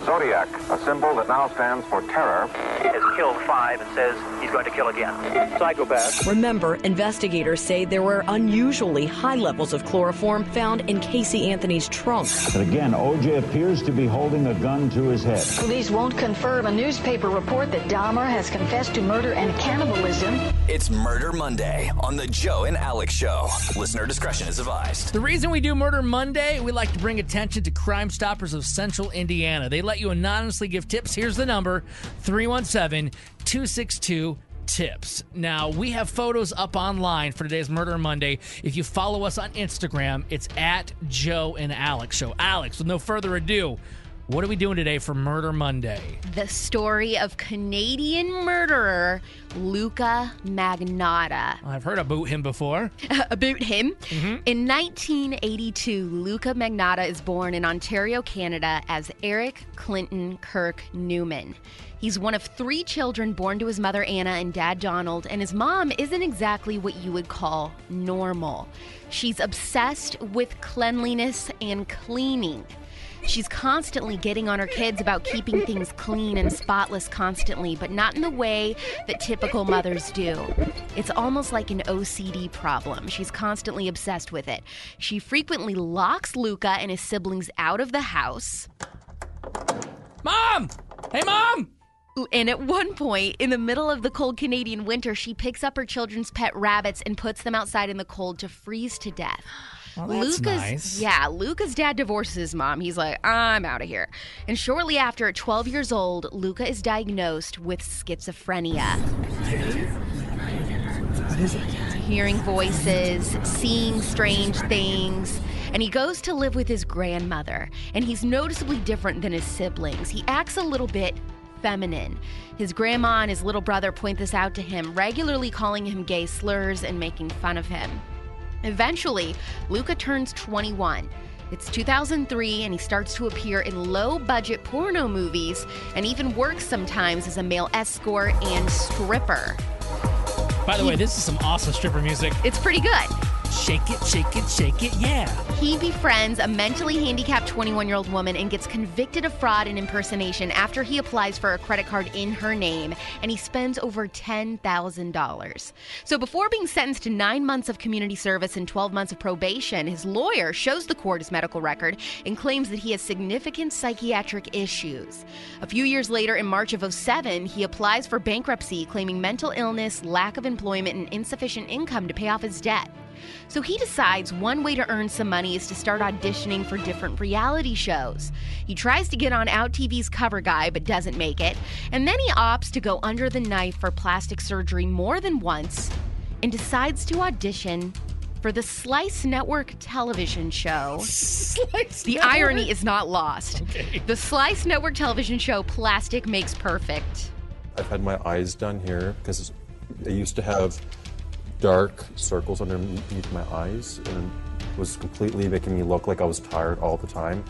Zodiac, a symbol that now stands for terror, has killed 5 and says he's going to kill again. Psychopath. Remember, investigators say there were unusually high levels of chloroform found in Casey Anthony's trunk. But again, O.J. appears to be holding a gun to his head. Police won't confirm a newspaper report that Dahmer has confessed to murder and cannibalism. It's Murder Monday on the Joe and Alex Show. Listener discretion is advised. The reason we do Murder Monday, we like to bring attention to Crime Stoppers of Central Indiana. They let you anonymously give tips. Here's the number, 317-262-TIPS. Now, we have photos up online for today's Murder Monday. If you follow us on Instagram, it's at Joe and Alex Show. Alex, with no further ado, what are we doing today for Murder Monday? The story of Canadian murderer Luca Magnotta. I've heard about him before. About him? Mm-hmm. In 1982, Luca Magnotta is born in Ontario, Canada as Eric Clinton Kirk Newman. He's one of 3 children born to his mother Anna and dad Donald, and his mom isn't exactly what you would call normal. She's obsessed with cleanliness and cleaning. She's constantly getting on her kids about keeping things clean and spotless constantly, but not in the way that typical mothers do. It's almost like an OCD problem. She's constantly obsessed with it. She frequently locks Luca and his siblings out of the house. Mom! Hey, Mom! And at one point, in the middle of the cold Canadian winter, she picks up her children's pet rabbits and puts them outside in the cold to freeze to death. Well, that's nice. Yeah, Luca's dad divorces his mom. He's like, I'm out of here. And shortly after, at 12 years old, Luca is diagnosed with schizophrenia. What is it? Hearing voices, seeing strange things. And he goes to live with his grandmother. And he's noticeably different than his siblings. He acts a little bit feminine. His grandma and his little brother point this out to him, regularly calling him gay slurs and making fun of him. Eventually, Luca turns 21. It's 2003, and he starts to appear in low-budget porno movies and even works sometimes as a male escort and stripper. By the way, this is some awesome stripper music. It's pretty good. Shake it, shake it, shake it, yeah. He befriends a mentally handicapped 21-year-old woman and gets convicted of fraud and impersonation after he applies for a credit card in her name, and he spends over $10,000. So before being sentenced to 9 months of community service and 12 months of probation, his lawyer shows the court his medical record and claims that he has significant psychiatric issues. A few years later, in March of 2007, he applies for bankruptcy, claiming mental illness, lack of employment, and insufficient income to pay off his debt. So he decides one way to earn some money is to start auditioning for different reality shows. He tries to get on Out TV's Cover Guy, but doesn't make it. And then he opts to go under the knife for plastic surgery more than once and decides to audition for the Slice Network television show. The irony is not lost. Okay. The Slice Network television show Plastic Makes Perfect. I've had my eyes done here because I used to have dark circles underneath my eyes, and it was completely making me look like I was tired all the time.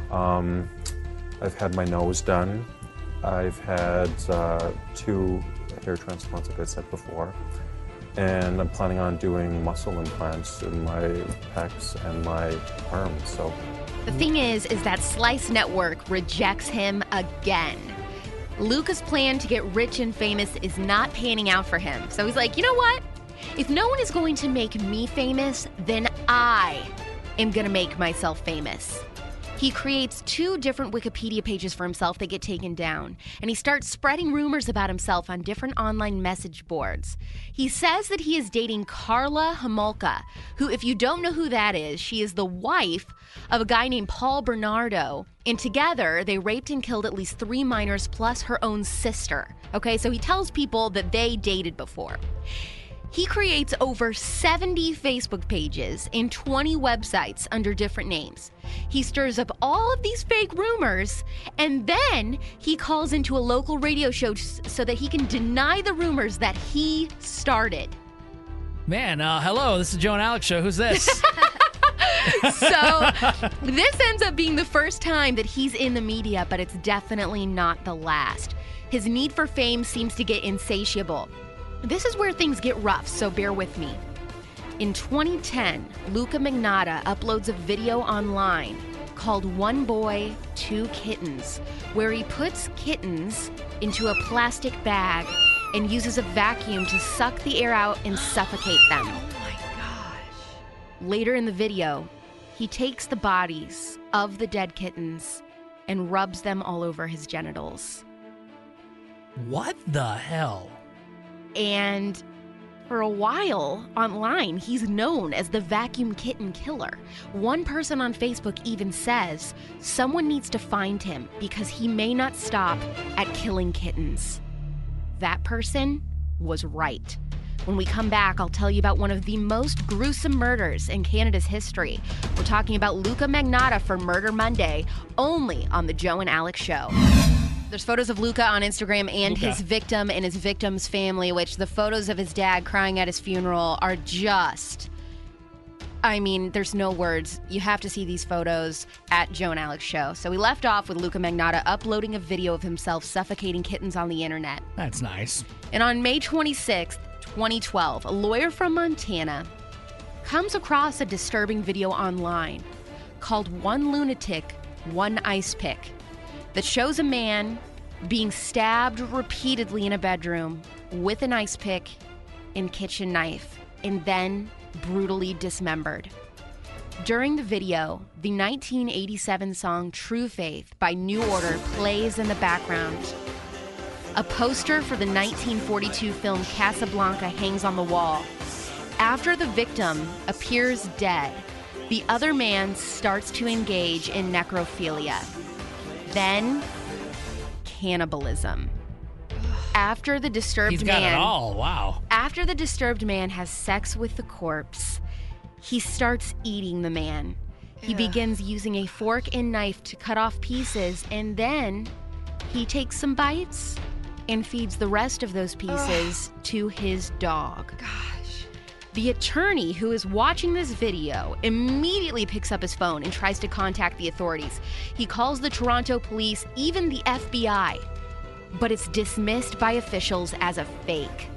I've had my nose done. I've had 2 hair transplants, like I said before, and I'm planning on doing muscle implants in my pecs and my arms. So the thing is that Slice Network rejects him again. Luca's plan to get rich and famous is not panning out for him. So he's like, you know what? If no one is going to make me famous, then I am going to make myself famous. He creates 2 different Wikipedia pages for himself that get taken down, and he starts spreading rumors about himself on different online message boards. He says that he is dating Karla Homolka, who, if you don't know who that is, she is the wife of a guy named Paul Bernardo, and together they raped and killed at least 3 minors plus her own sister. Okay, so he tells people that they dated before. He creates over 70 Facebook pages and 20 websites under different names. He stirs up all of these fake rumors, and then he calls into a local radio show so that he can deny the rumors that he started. Man, hello, this is Joe and Alex Show. Who's this? So this ends up being the first time that he's in the media, but it's definitely not the last. His need for fame seems to get insatiable. This is where things get rough, so bear with me. In 2010, Luca Magnotta uploads a video online called One Boy, Two Kittens, where he puts kittens into a plastic bag and uses a vacuum to suck the air out and suffocate them. Oh my gosh. Later in the video, he takes the bodies of the dead kittens and rubs them all over his genitals. What the hell? And for a while online, he's known as the vacuum kitten killer. One person on Facebook even says someone needs to find him because he may not stop at killing kittens. That person was right. When we come back, I'll tell you about one of the most gruesome murders in Canada's history. We're talking about Luca Magnotta for Murder Monday, only on The Joe and Alex Show. There's photos of Luca on Instagram and his victim and his victim's family, which the photos of his dad crying at his funeral are just... I mean, there's no words. You have to see these photos at Joe and Alex Show. So we left off with Luca Magnotta uploading a video of himself suffocating kittens on the internet. That's nice. And on May 26th, 2012, a lawyer from Montana comes across a disturbing video online called One Lunatic, One Ice Pick that shows a man being stabbed repeatedly in a bedroom with an ice pick and kitchen knife and then brutally dismembered. During the video, the 1987 song True Faith by New Order plays in the background. A poster for the 1942 film Casablanca hangs on the wall. After the victim appears dead, the other man starts to engage in necrophilia. Then, cannibalism. After the disturbed He's got man... it all. Wow. After the disturbed man has sex with the corpse, he starts eating the man. He begins using a fork and knife to cut off pieces, and then he takes some bites and feeds the rest of those pieces to his dog. Gosh. The attorney who is watching this video immediately picks up his phone and tries to contact the authorities. He calls the Toronto police, even the FBI, but it's dismissed by officials as a fake.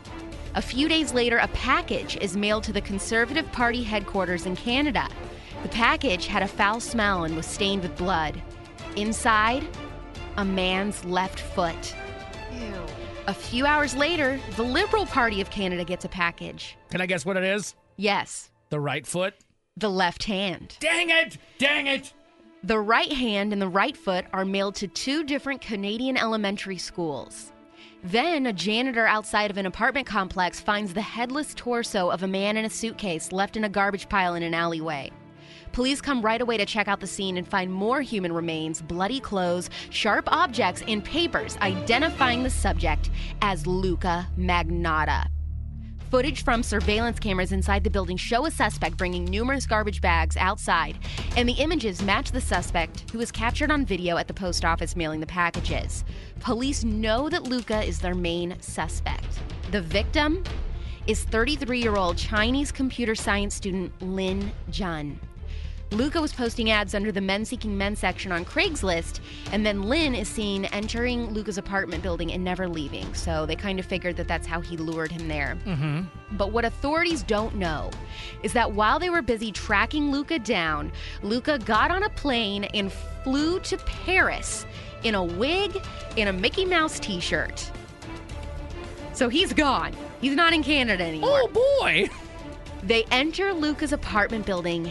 A few days later, a package is mailed to the Conservative Party headquarters in Canada. The package had a foul smell and was stained with blood. Inside, a man's left foot. Ew. A few hours later, the Liberal Party of Canada gets a package. Can I guess what it is? Yes, The right foot? the left hand. Dang it! Dang it! The right hand and the right foot are mailed to two different Canadian elementary schools. Then, a janitor outside of an apartment complex finds the headless torso of a man in a suitcase left in a garbage pile in an alleyway. Police come right away to check out the scene and find more human remains, bloody clothes, sharp objects, and papers identifying the subject as Luca Magnotta. Footage from surveillance cameras inside the building show a suspect bringing numerous garbage bags outside, and the images match the suspect who was captured on video at the post office mailing the packages. Police know that Luca is their main suspect. The victim is 33-year-old Chinese computer science student Lin Jun. Luca was posting ads under the Men Seeking Men section on Craigslist, and then Lin is seen entering Luca's apartment building and never leaving, so they kind of figured that that's how he lured him there. But what authorities don't know is that while they were busy tracking Luca down, Luca got on a plane and flew to Paris in a wig and a Mickey Mouse t-shirt. So he's gone. He's not in Canada anymore. Oh, boy! They enter Luca's apartment building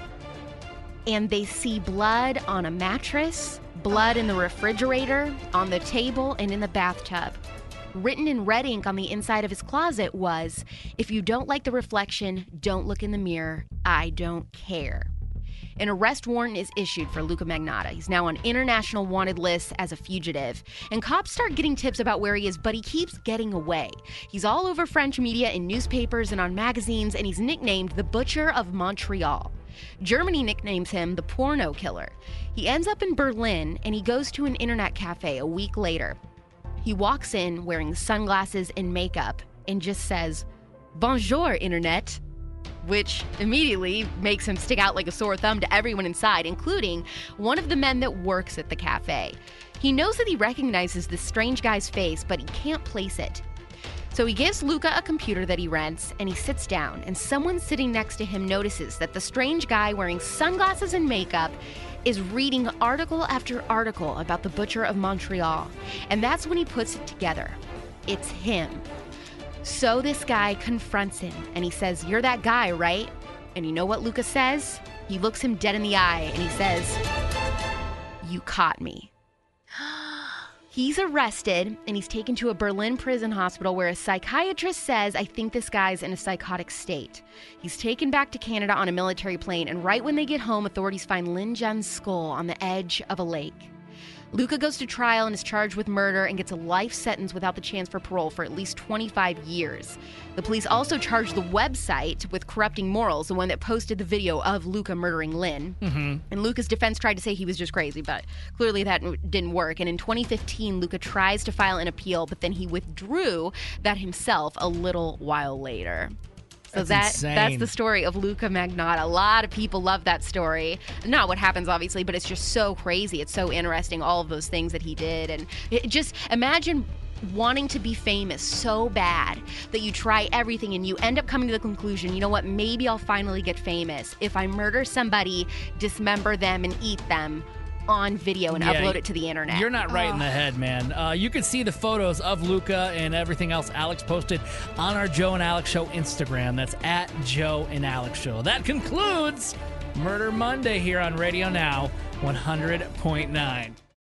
and they see blood on a mattress, blood in the refrigerator, on the table, and in the bathtub. Written in red ink on the inside of his closet was, "If you don't like the reflection, don't look in the mirror. I don't care." An arrest warrant is issued for Luca Magnotta. He's now on international wanted lists as a fugitive. And cops start getting tips about where he is, but he keeps getting away. He's all over French media, in newspapers, and on magazines, and he's nicknamed the Butcher of Montreal. Germany nicknames him the Porno Killer. He ends up in Berlin, and he goes to an internet cafe a week later. He walks in wearing sunglasses and makeup and just says, "Bonjour, Internet," which immediately makes him stick out like a sore thumb to everyone inside, including one of the men that works at the cafe. He knows that he recognizes this strange guy's face, but he can't place it. So he gives Luca a computer that he rents, and he sits down, and someone sitting next to him notices that the strange guy wearing sunglasses and makeup is reading article after article about the Butcher of Montreal. And that's when he puts it together. It's him. So this guy confronts him and he says, "You're that guy, right?" And you know what Luca says? He looks him dead in the eye and he says, "You caught me." He's arrested and he's taken to a Berlin prison hospital where a psychiatrist says, "I think this guy's in a psychotic state." He's taken back to Canada on a military plane, and right when they get home, authorities find Lin Zhen's skull on the edge of a lake. Luca goes to trial and is charged with murder and gets a life sentence without the chance for parole for at least 25 years. The police also charged the website with corrupting morals, the one that posted the video of Luca murdering Lin. And Luca's defense tried to say he was just crazy, but clearly that didn't work. And in 2015, Luca tries to file an appeal, but then he withdrew that himself a little while later. So that's the story of Luca Magnotta. A lot of people love that story. Not what happens, obviously, but it's just so crazy. It's so interesting, all of those things that he did. And just imagine wanting to be famous so bad that you try everything and you end up coming to the conclusion, you know what, maybe I'll finally get famous if I murder somebody, dismember them, and eat them on video and upload it to the internet. You're not right in the head, man. You can see the photos of Luca and everything else Alex posted on our Joe and Alex Show Instagram. That's at Joe and Alex Show. That concludes Murder Monday here on Radio Now 100.9.